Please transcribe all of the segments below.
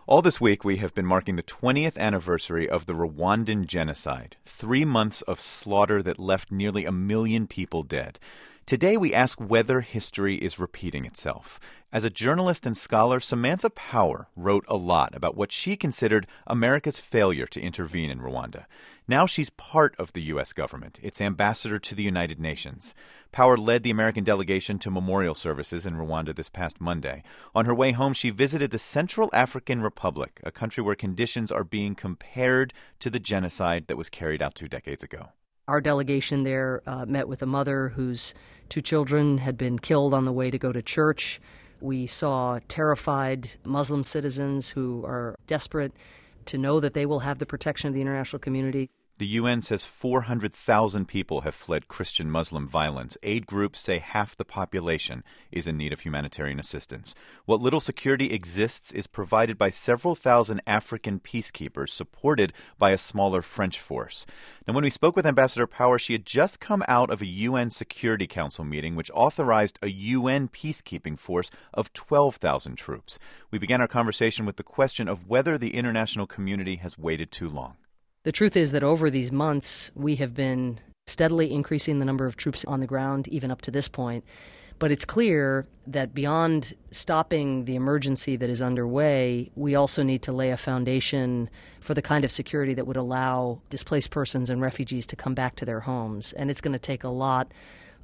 All this week, we have been marking the 20th anniversary of the Rwandan genocide, 3 months of slaughter that left nearly 1 million people dead. Today, we ask whether history is repeating itself. As a journalist and scholar, Samantha Power wrote a lot about what she considered America's failure to intervene in Rwanda. Now she's part of the U.S. government, its ambassador to the United Nations. Power led the American delegation to memorial services in Rwanda this past Monday. On her way home, she visited the Central African Republic, a country where conditions are being compared to the genocide that was carried out 2 decades ago. Our delegation there met with a mother whose 2 children had been killed on the way to go to church. We saw terrified Muslim citizens who are desperate to know that they will have the protection of the international community. The UN says 400,000 people have fled Christian-Muslim violence. Aid groups say half the population is in need of humanitarian assistance. What little security exists is provided by several thousand African peacekeepers supported by a smaller French force. Now, when we spoke with Ambassador Power, she had just come out of a UN Security Council meeting which authorized a UN peacekeeping force of 12,000 troops. We began our conversation with the question of whether the international community has waited too long. The truth is that over these months, we have been steadily increasing the number of troops on the ground, even up to this point. But it's clear that beyond stopping the emergency that is underway, we also need to lay a foundation for the kind of security that would allow displaced persons and refugees to come back to their homes. And it's going to take a lot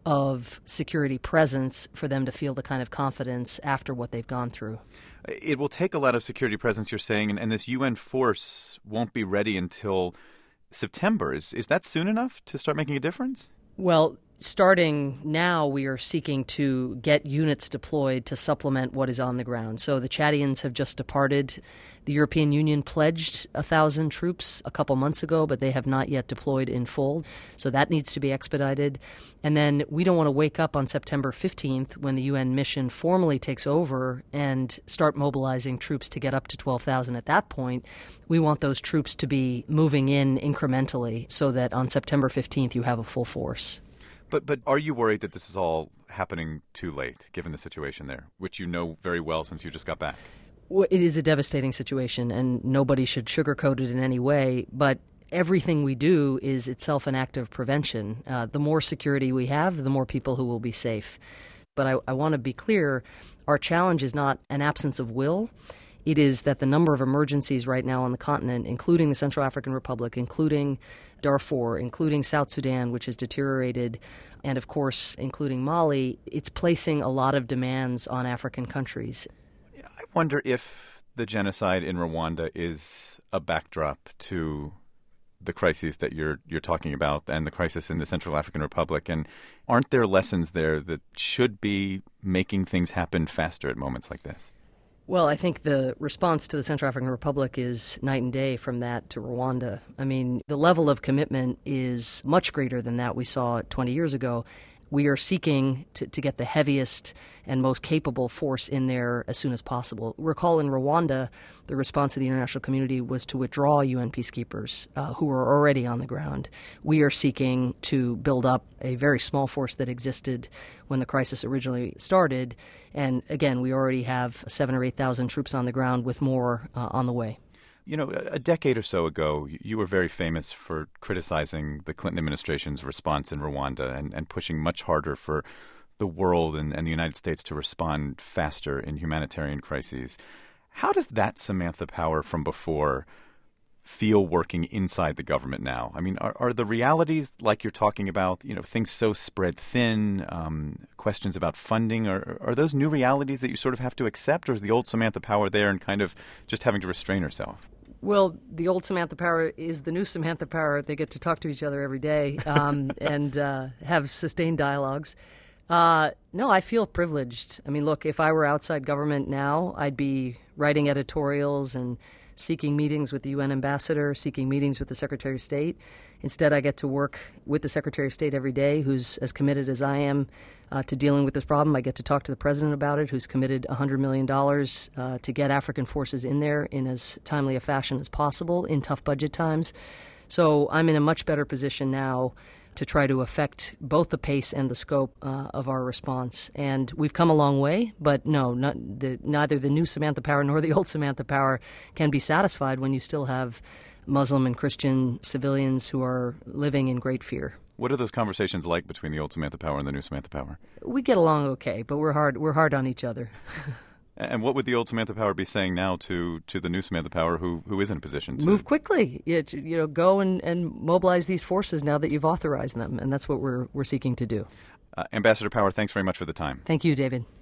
of security presence for them to feel the kind of confidence after what they've gone through. It will take a lot of security presence, you're saying, and this UN force won't be ready until September. Is that soon enough to start making a difference? Well, starting now, we are seeking to get units deployed to supplement what is on the ground. So the Chadians have just departed. The European Union pledged 1,000 troops a couple months ago, but they have not yet deployed in full. So that needs to be expedited. And then we don't want to wake up on September 15th when the UN mission formally takes over and start mobilizing troops to get up to 12,000 at that point. We want those troops to be moving in incrementally so that on September 15th you have a full force. But are you worried that this is all happening too late, given the situation there, which you know very well since you just got back? Well, it is a devastating situation, and nobody should sugarcoat it in any way. But everything we do is itself an act of prevention. The more security we have, the more people who will be safe. But I want to be clear, our challenge is not an absence of will. It is that the number of emergencies right now on the continent, including the Central African Republic, including Darfur, including South Sudan, which has deteriorated, and of course, including Mali, it's placing a lot of demands on African countries. I wonder if the genocide in Rwanda is a backdrop to the crises that you're talking about and the crisis in the Central African Republic. And aren't there lessons there that should be making things happen faster at moments like this? Well, I think the response to the Central African Republic is night and day from that to Rwanda. I mean, the level of commitment is much greater than that we saw 20 years ago. We are seeking to get the heaviest and most capable force in there as soon as possible. Recall in Rwanda, the response of the international community was to withdraw UN peacekeepers who were already on the ground. We are seeking to build up a very small force that existed when the crisis originally started. And again, we already have 7,000 or 8,000 troops on the ground with more on the way. You know, a decade or so ago, you were very famous for criticizing the Clinton administration's response in Rwanda and pushing much harder for the world and the United States to respond faster in humanitarian crises. How does that Samantha Power from before feel working inside the government now? I mean, are the realities like you're talking about, you know, things so spread thin, questions about funding, are those new realities that you sort of have to accept, or is the old Samantha Power there and kind of just having to restrain herself? Well, the old Samantha Power is the new Samantha Power. They get to talk to each other every day and have sustained dialogues. No, I feel privileged. I mean, look, if I were outside government now, I'd be writing editorials and seeking meetings with the UN ambassador, seeking meetings with the Secretary of State. Instead, I get to work with the Secretary of State every day, who's as committed as I am to dealing with this problem. I get to talk to the President about it, who's committed $100 million to get African forces in there in as timely a fashion as possible in tough budget times. So I'm in a much better position now to try to affect both the pace and the scope of our response. And we've come a long way, but no, neither the new Samantha Power nor the old Samantha Power can be satisfied when you still have Muslim and Christian civilians who are living in great fear. What are those conversations like between the old Samantha Power and the new Samantha Power? We get along okay, but we're hard on each other. And what would the old Samantha Power be saying now to the new Samantha Power who is in a position to move quickly? Go and mobilize these forces now that you've authorized them, and that's what we're seeking to do. Ambassador Power, thanks very much for the time. Thank you, David.